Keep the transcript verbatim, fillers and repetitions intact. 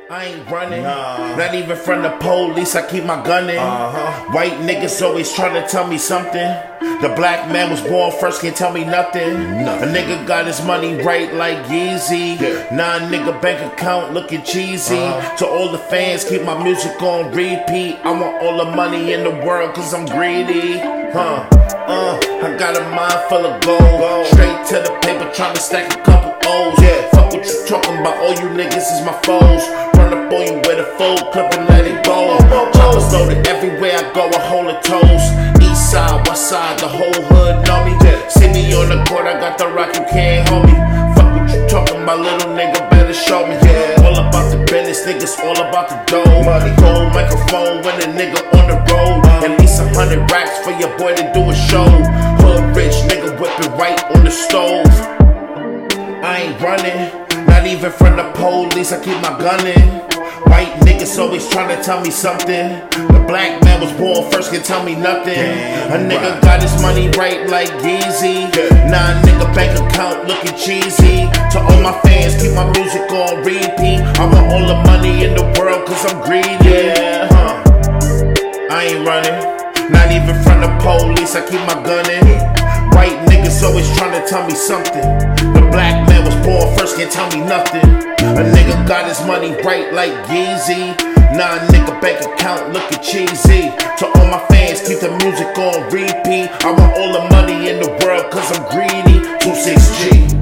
I ain't running, nah. Not even from the police, I keep my gun in. uh-huh. White niggas always trying to tell me something. The black man was born first, can't tell me nothing. nothing. A nigga got his money right like Yeezy. Yeah. Nah, nigga bank account looking cheesy. uh-huh. To all the fans, keep my music on repeat. I want all the money in the world cause I'm greedy. Huh, uh, I got a mind full of gold. Straight to the paper, trying to stack a couple O's. Yeah, fuck what you talking about, all you niggas is my foes. Run up on you with a full clip and let it go. Choppers loaded everywhere I go, I hold a toast. East side, west side, the whole hood know me. See me on the court, I got the rock, you can't hold me. Fuck what you talking about, little nigga, better show me. Yeah, all about the business, niggas, all about the dough. Money, gold microphone when a nigga on the road. At least a hundred racks for your boy to do a show. Hood rich nigga whipping right on the stove. I ain't running, not even from the police, I keep my gun in. White niggas always trying to tell me something. The black man was born first, can tell me nothing. Damn, a nigga right. got his money right like Yeezy. Nah, nigga bank account looking cheesy. To all my fans, keep my music on repeat. I want all the money in the world cause I'm greedy. Huh. I ain't running, not even from the police, I keep my gun in. White niggas always trying to tell me something. The black man was born first, can't tell me nothing. A nigga got his money right like Yeezy. Nah, nigga bank account looking cheesy. To all my fans, keep the music on repeat. I want all the money in the world cause I'm greedy. two six G